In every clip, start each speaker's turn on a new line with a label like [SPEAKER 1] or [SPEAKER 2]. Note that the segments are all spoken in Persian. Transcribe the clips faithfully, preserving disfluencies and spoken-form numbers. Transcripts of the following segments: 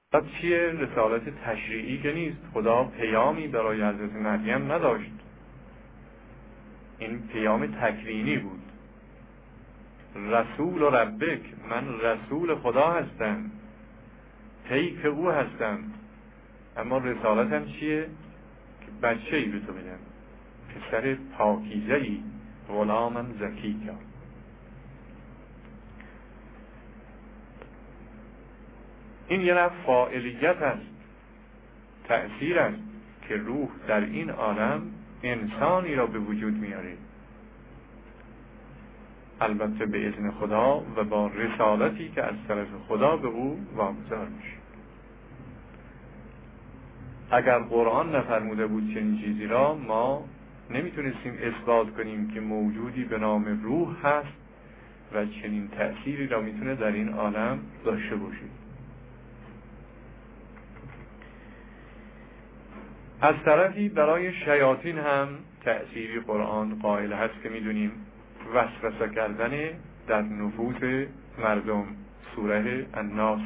[SPEAKER 1] رسالت چیه؟ رسالت تشریعی که نیست. خدا پیامی برای حضرت مریم نداشت، این پیام تکوینی بود. رسول ربک، من رسول خدا هستم، پیک او هستم، اما رسالتم چیه؟ که بچه ای به تو بدم، پسر پاکیزه ای، غلامن زکیه. این یه نوع فاعلیت است، تأثیر است که روح در این عالم انسانی را به وجود میاره، البته به اذن خدا و با رسالتی که از طرف خدا به او واگذار میشه. اگر قرآن نفرموده بود چنین چیزی را، ما نمیتونستیم اثبات کنیم که موجودی به نام روح هست و چنین تأثیری را میتونه در این عالم داشته باشه. از طرفی برای شیاطین هم تأثیری قرآن قائل هست که میدونیم، وسوسه کردن در نفوس مردم. سوره الناس،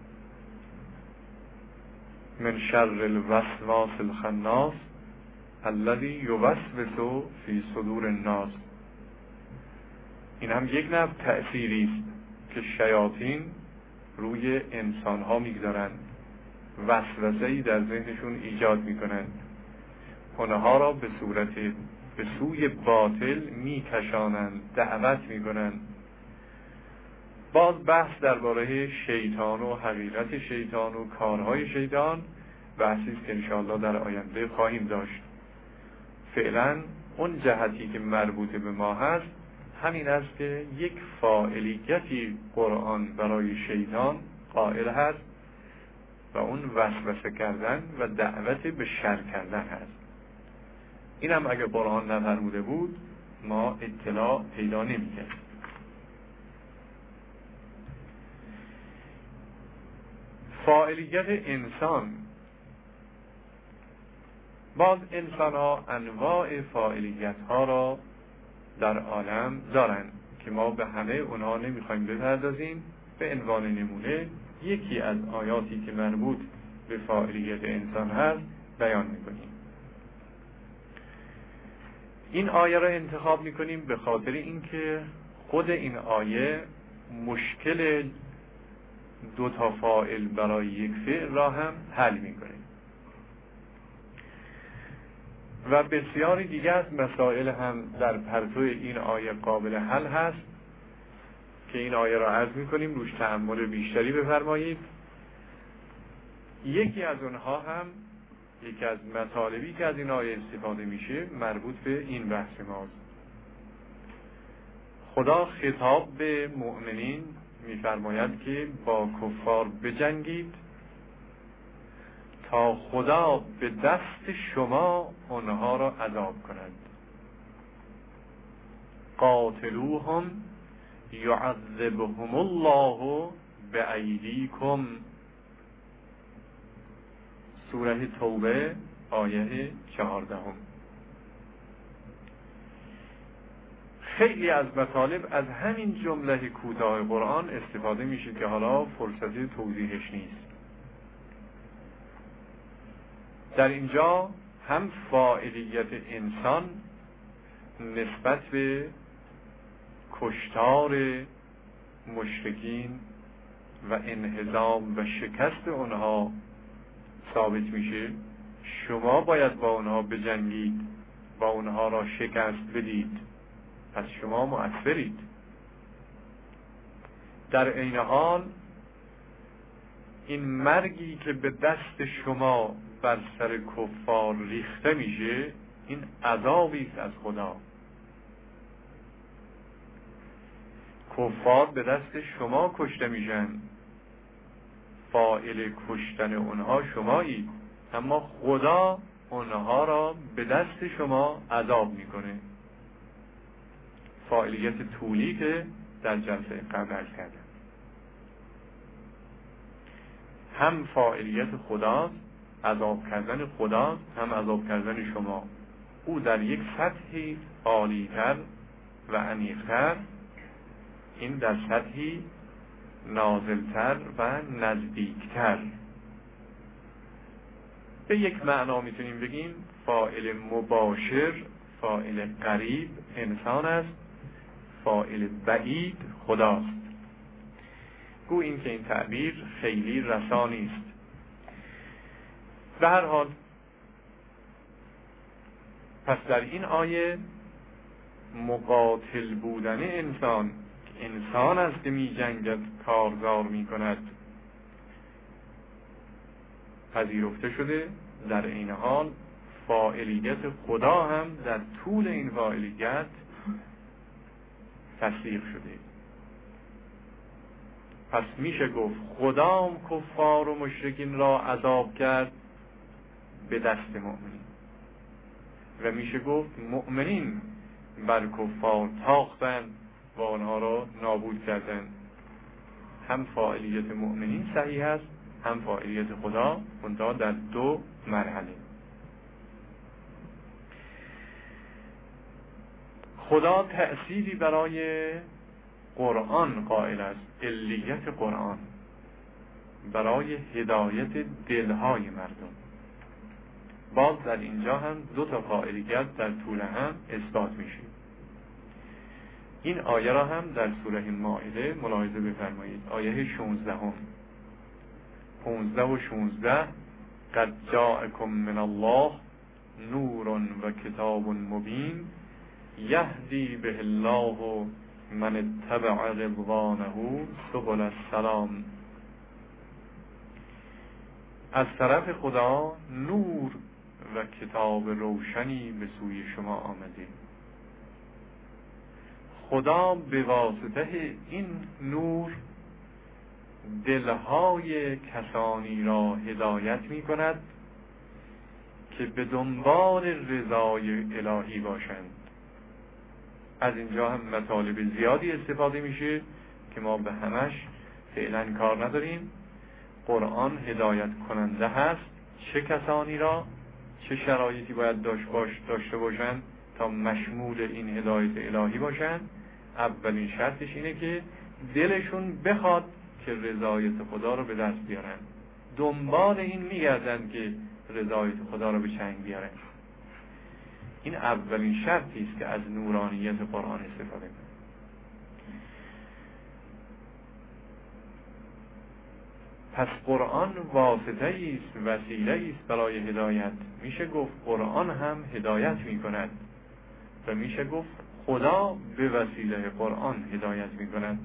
[SPEAKER 1] من شر الوسواس الخناس الذی یوسوس فی صدور الناس. این هم یک نوع تأثیری است که شیاطین روی انسان ها میگذارند، وسوسه‌ای در ذهنشون ایجاد میکنند، اونها را به صورت به سوی باطل میکشانند، دعوت میکنند. باز بحث درباره شیطان و حقیقت شیطان و کارهای شیطان بحثی است که انشاءالله در آینده خواهیم داشت. فعلا اون جهتی که مربوط به ما هست همین است که یک فاعلیتی قرآن برای شیطان قائل هست و اون وسوسه کردن و دعوت به شر کردن هست. این هم اگه قرآن نفرموده بود ما اطلاع پیدا نمی‌کردیم. فاعلیت انسان، باز انسان ها انواع فاعلیت ها را در عالم دارند که ما به همه اونها نمیخوایم بپردازیم. به عنوان نمونه یکی از آیاتی که مربوط به فاعلیت انسان هست بیان میکنیم. این آیه را انتخاب میکنیم به خاطر اینکه خود این آیه مشکل دو تا فاعل برای یک فعل را هم حل میکنه و بسیاری دیگه از مسائل هم در پرتو این آیه قابل حل هست که این آیه را عرض میکنیم، روش تأمل بیشتری بفرمایید. یکی از اونها هم، یکی از مطالبی که از این آیه استفاده میشه مربوط به این بحث ماست. خدا خطاب به مؤمنین میفرماید که با کفار بجنگید تا خدا به دست شما آنها را عذاب کند. قاتلوهم یعذبهم الله بأیدیکم. سوره توبه آیه چهاردهم. خیلی از مطالب از همین جمله کوتاه قرآن استفاده میشه که حالا فرصت توضیحش نیست. در اینجا هم فاعلیت انسان نسبت به کشتار مشرکین و انهزام و شکست اونها ثابت میشه. شما باید با اونها بجنگید، با اونها را شکست بدید، پس شما مؤثرید. در عین حال این مرگی که به دست شما بر سر کفار ریخته میشه این عذابی است از خدا. کفار به دست شما کشته میشن، فاعل کشتن اونها شمایید، اما خدا اونها را به دست شما عذاب میکنه. فاعلیت طولی که در جلسه قبل عرض کردم. هم فاعلیت خداست، عذاب کردن خداست، هم عذاب کردن شما. او در یک سطحی عالی‌تر و عمیق‌تر، این در سطحی نازل‌تر و نزدیک‌تر. به یک معنا میتونیم بگیم فاعل مباشر، فاعل قریب انسان است، فاعل بعید خداست. گو این که این تعبیر خیلی رسانی است. به هر حال پس در این آیه مقاتل بودن انسان، انسان است که می جنگد کارزار می کند، پذیرفته شده. در این حال فاعلیت خدا هم در طول این فاعلیت تصدیق شده. پس میشه گفت خدا کفار و مشرکین را عذاب کرد به دست مؤمنین و میشه گفت مؤمنین بر کفار تاختند و آنها را نابود کردند. هم فاعلیت مؤمنین صحیح است، هم فاعلیت خدا، منتها در دو مرحله. خدا تأثیری برای قرآن قائل است، علیت قرآن برای هدایت دلهای مردم. باز در اینجا هم دو تا فاعلیت در طول هم اثبات میشه. این آیه را هم در سوره مائده ملاحظه بفرمایید. آیه شانزده هم پانزده و شانزده قد جاءکم من الله نور و کتاب مبین یهدی به الله من اتبع رضوانه سبل السلام. از طرف خدا نور و کتاب روشنی به سوی شما آمده. خدا به واسطه این نور دلهای کسانی را هدایت می کند که به دنبال رضای الهی باشند. از اینجا هم مطالب زیادی استفاده میشه که ما به همش فعلا کار نداریم. قرآن هدایت کننده هست چه کسانی را، چه شرایطی باید داشت باش داشته باشند تا مشمول این هدایت الهی باشند. اولین شرطش اینه که دلشون بخواد که رضایت خدا رو به دست بیارن، دنبال این میگردن که رضایت خدا رو به چنگ بیارن. این اولین شرطی است که از نورانیت قرآن استفاده کنه. پس قرآن واسطه است، وسیله است برای هدایت. میشه گفت قرآن هم هدایت میکند و میشه گفت خدا به وسیله قرآن هدایت میکند.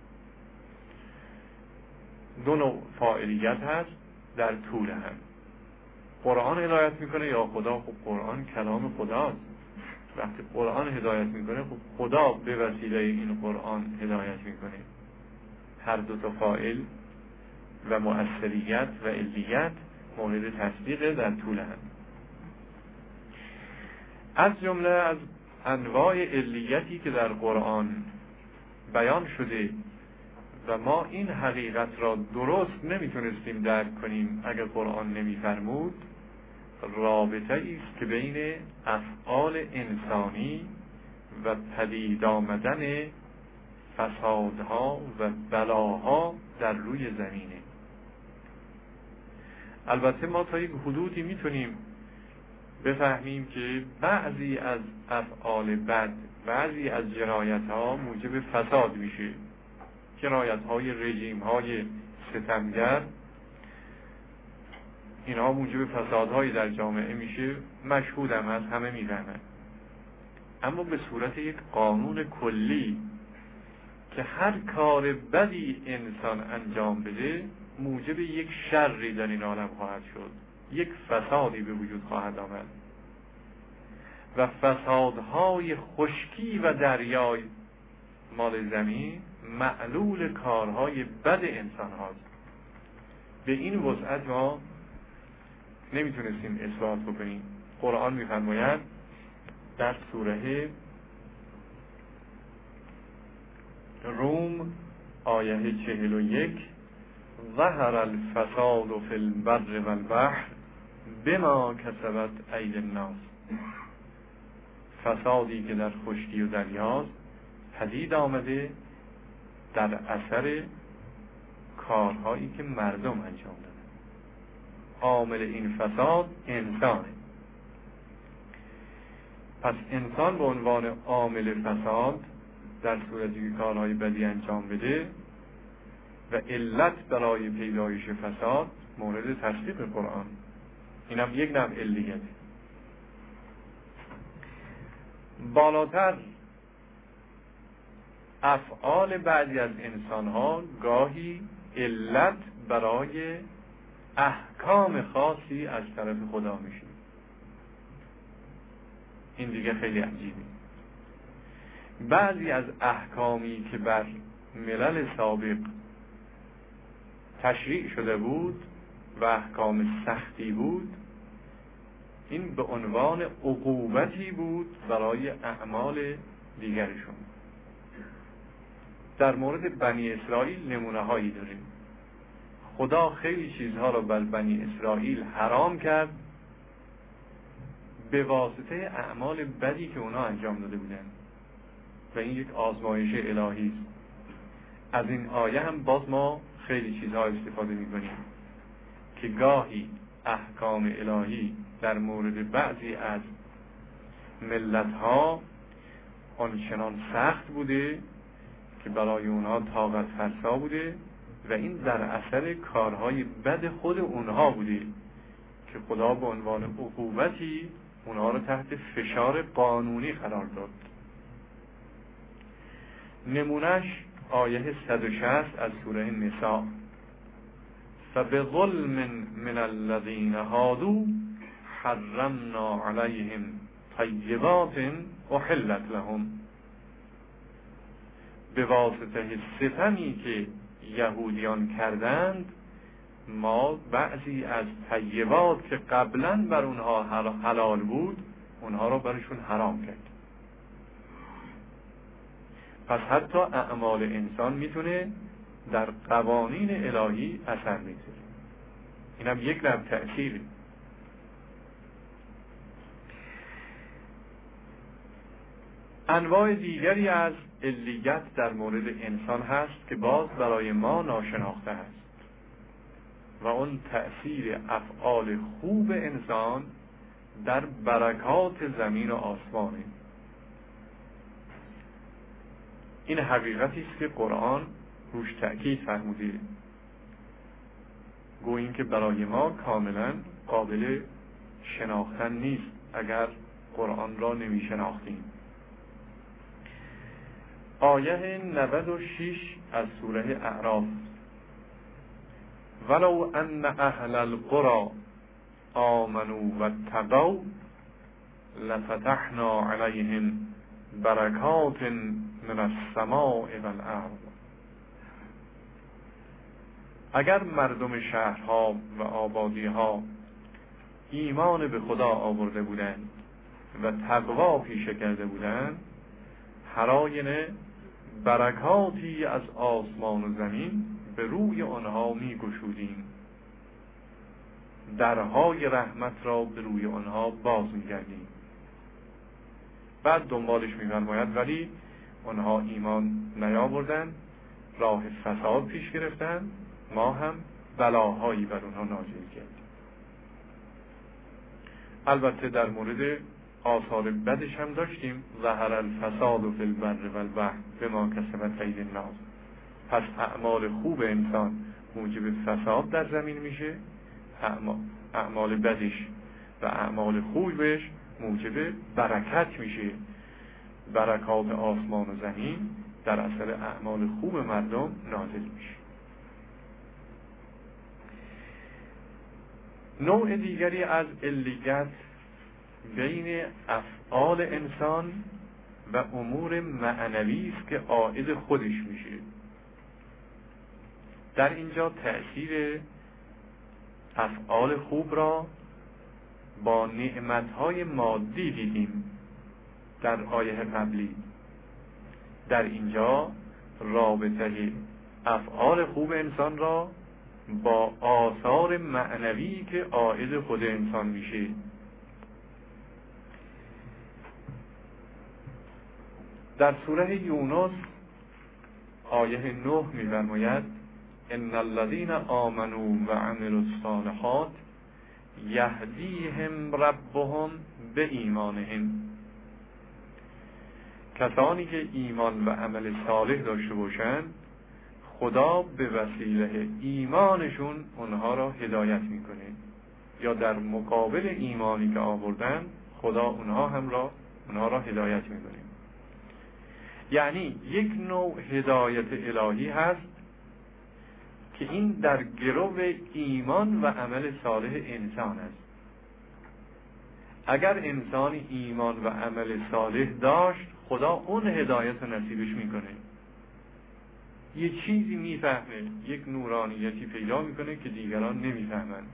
[SPEAKER 1] دو نوع فاعلیت هست در طول هم. قرآن هدایت میکنه یا خدا؟ خب قرآن کلام خداست. وقتی قرآن هدایت میکنه خب خدا به وسیله این قرآن هدایت میکنه. هر دو تا فاعل و مؤثریت و علیت مورد تصدیق در طول هم. از جمله از انواع علیتی که در قرآن بیان شده و ما این حقیقت را درست نمیتونستیم درک کنیم اگر قرآن نمیفرمود، رابطه است که بین افعال انسانی و پدید آمدن فسادها و بلاها در روی زمینه. البته ما تا یک حدودی میتونیم بفهمیم که بعضی از افعال بد، بعضی از جنایت ها موجب فساد میشه. جنایت های رژیم های ستمگر اینها موجب فسادهایی در جامعه میشه، مشهود هم از همه میفهمن. اما به صورت یک قانون کلی که هر کار بدی انسان انجام بده موجب یک شری در این عالم خواهد شد، یک فسادی به وجود خواهد آمد و فسادهای خشکی و دریای مال زمین معلول کارهای بد انسان هاست. به این وسعت ما نمیتونستیم اثبات بکنیم. قرآن میفرماید در سوره روم آیه چهل و یک ظهر الفساد فی البر والبحر بما کسبت ایدی الناس. فسادی که در خشکی و دریاست پدید آمده در اثر کارهایی که مردم انجام دادن. عامل این فساد انسانه. پس انسان به عنوان عامل فساد در صورتی که کارهای بدی انجام بده و علت برای پیدایش فساد مورد تصدیق قرآن. این هم یک نوع علیته. بالاتر افعال بعضی از انسان‌ها گاهی علت برای احکام خاصی از طرف خدا میشه. این دیگه خیلی عجیبه. بعضی از احکامی که بر ملل سابق تشریع شده بود و احکام سختی بود، این به عنوان عقوبتی بود برای اعمال دیگرشون. در مورد بنی اسرائیل نمونه هایی داریم. خدا خیلی چیزها را بر بنی اسرائیل حرام کرد به واسطه اعمال بدی که اونا انجام داده بودن و این یک آزمایش الهی است. از این آیه هم باز ما خیلی چیزها استفاده می‌کنیم که گاهی احکام الهی در مورد بعضی از ملت‌ها آنچنان سخت بوده که برای اونها طاقت فرسا بوده و این در اثر کارهای بد خود اونها بوده که خدا به عنوان عقوبتی اونها رو تحت فشار قانونی قرار داد. نمونش آیه صد و شصت از سوره نساء: فبظلم من الذین هادوا حرمنا علیهم طیبات احلت لهم. به واسطه ستمی که یهودیان کردند ما بعضی از طیبات که قبلا بر اونها حلال بود اونها رو برشون حرام کرد. پس حتی اعمال انسان میتونه در قوانین الهی اثر میذاره. این هم یک نوع تأثیره. انواع دیگری از علیت در مورد انسان هست که باز برای ما ناشناخته هست و اون تأثیر افعال خوب انسان در برکات زمین و آسمانه. این حقیقتی است که قرآن روش تأکید فرموده، گویی که برای ما کاملا قابل شناختن نیست اگر قرآن را نمی شناختیم. آیه نود و شش از سوره اعراف: ولو ان اهل القرى آمنوا واتقوا لفتحنا علیهم برکات من السماء والارض. اگر مردم شهرها و آبادیها ایمان به خدا آورده بودند و تقوا پیشه کرده بودند، حراین برکاتی از آسمان و زمین به روی آنها می گشودیم، درهای رحمت را به روی آنها باز می گردیم. بعد دنبالش می فرماید ولی آنها ایمان نیاوردند، راه فساد پیش گرفتند، ما هم بلاهایی بر آنها نازل کردیم. البته در مورد آثار بدش هم داشتیم: ظهر الفساد فی البر والبحر بما کسبت ایدی الناس. پس اعمال خوب انسان موجب فساد در زمین میشه، اعمال بدش و اعمال خوبش موجب برکت میشه. برکات آسمان و زمین در اثر اعمال خوب مردم نازل میشه. نوع دیگری از علیت بین افعال انسان و امور معنوی است که عائد خودش میشه. در اینجا تأثیر افعال خوب را با نعمتهای مادی دیدیم در آیه قبلی. در اینجا رابطه افعال خوب انسان را با آثار معنوی که عائد خود انسان میشه. در سوره یونس آیه نه می‌فرماید: ان الذين آمنوا وعملوا الصالحات یهدیهم ربهم به ایمانهم. کسانی که ایمان و عمل صالح داشته باشند خدا به وسیله ایمانشون اونها را هدایت میکنه، یا در مقابل ایمانی که آوردن خدا اونها هم را اونها را هدایت میکنه. یعنی یک نوع هدایت الهی هست که این در گرو ایمان و عمل صالح انسان است. اگر انسان ایمان و عمل صالح داشت خدا اون هدایت رو نصیبش میکنه، یه چیزی میفهمه، یک نورانیتی پیدا میکنه که دیگران نمیفهمن.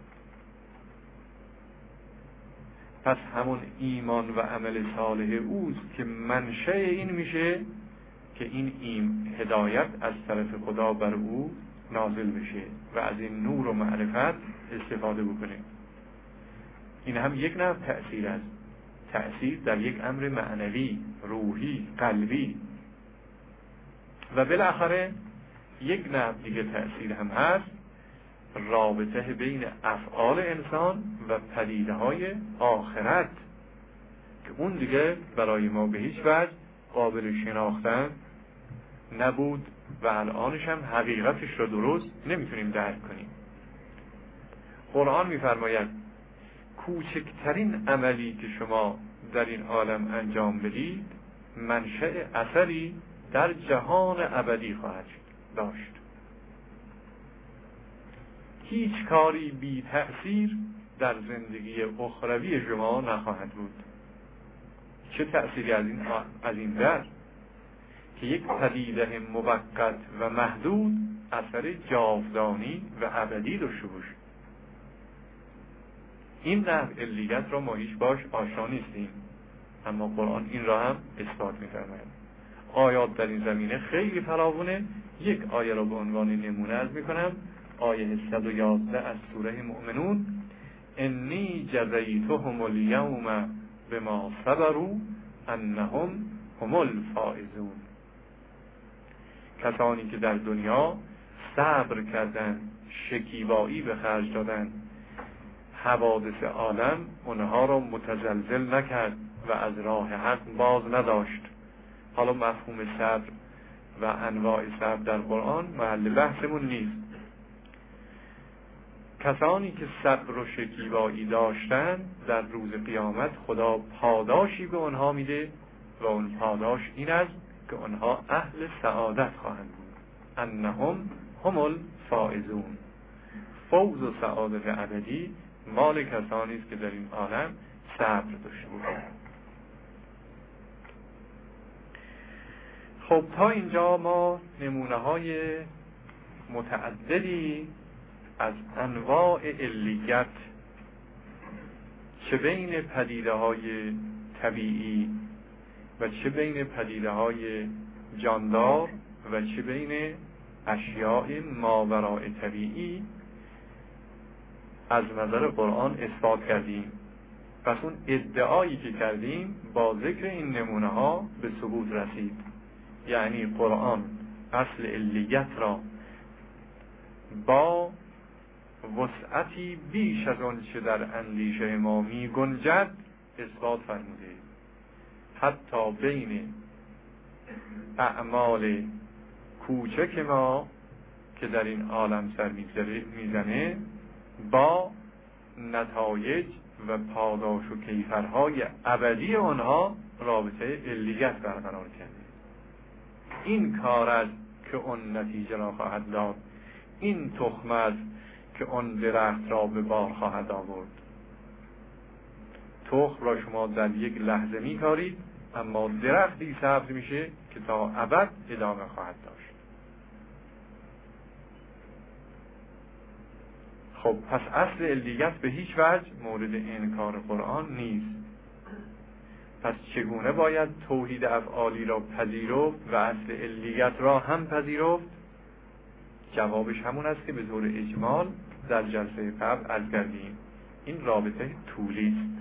[SPEAKER 1] پس همون ایمان و عمل صالح اوست که منشأ این میشه که این این هدایت از طرف خدا بر او نازل بشه و از این نور و معرفت استفاده بکنه. این هم یک نوع تأثیر است، تأثیر در یک امر معنوی، روحی، قلبی. و بالاخره یک نوع دیگه تأثیر هم هست، رابطه بین افعال انسان و پدیده های آخرت که اون دیگه برای ما به هیچ وجه قابل شناختن نبود و الانش هم حقیقتش رو درست نمیتونیم درک کنیم. قرآن میفرماید کوچکترین عملی که شما در این عالم انجام بدید منشأ اثری در جهان ابدی خواهد داشت. هیچ کاری بی تأثیر در زندگی اخروی شما نخواهد بود. چه تأثیری از این از این در که یک پدیده موقت و محدود اثر جاودانی و ابدی داشته باشه. این نحو علیت را ما هیچ باش آشنا نیستیم، اما قرآن این را هم اثبات می‌فرماید. آیات در این زمینه خیلی فراوونه. یک آیه را به عنوان نمونه عرض می‌کنم، آیه صد و یازده از سوره مؤمنون: انی جزیتهم الیوم بما صبروا انهم هم الفائزون. کسانی که در دنیا صبر کردن، شکیبایی به خرج دادن، حوادث عالم اونها را متزلزل نکرد و از راه حق باز نداشت. حالا مفهوم صبر و انواع صبر در قرآن محل بحثمون نیست. کسانی که صبر و شکیبایی داشتن در روز قیامت خدا پاداشی به آنها میده و اون پاداش این است که آنها اهل سعادت خواهند بود. انهم هم الفائزون. فوز و سعادت ابدی مال کسانی است که در این عالم صبر داشته بودند. خب تا اینجا ما نمونه های متعددی از انواع علیت چه بین پدیده های طبیعی و چه بین پدیده های جاندار و چه بین اشیاء ماوراء طبیعی از نظر قرآن اثبات کردیم. پس اون ادعایی که کردیم با ذکر این نمونه ها به ثبوت رسید. یعنی قرآن اصل علیت را با وسعتی بیش از آن چه در اندیشه ما می گنجد اثبات فرموده. حتی بین اعمال کوچک ما که در این عالم سر میزنه با نتایج و پاداش و کیفرهای ابدی آنها رابطه علیت برقرار کرده. این کار است که اون نتیجه را خواهد داد، این تخم است که اون درخت را به بار خواهد آورد. تخم را شما در یک لحظه میکارید، اما درختی سبز میشه که تا ابد ادامه خواهد داشت. خب پس اصل علیت به هیچ وجه مورد انکار قرآن نیست. پس چگونه باید توحید افعالی را پذیرفت و اصل علیت را هم پذیرفت؟ جوابش همون است که به طور اجمال در جلسه قبل عرض کردیم. این رابطه طولی است.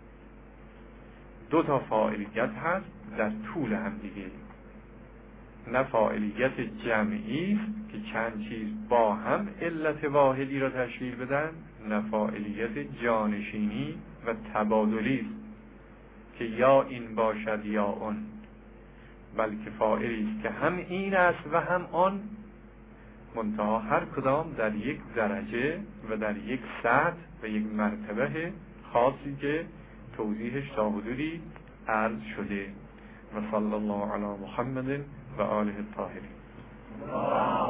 [SPEAKER 1] دو تا فاعلیت هست در طول هم دیگه، نه فاعلیت جمعی است که چند چیز با هم علت واحدی را تشکیل بدن، نه فاعلیت جانشینی و تبادلی است که یا این باشد یا اون، بلکه فاعلی است که هم این است و هم آن، منتها هر کدام در یک درجه و در یک سطح و یک مرتبه خاصی که توضیحش تا حدودی عرض شده. و صلی الله علی محمد و آله الطاهرین.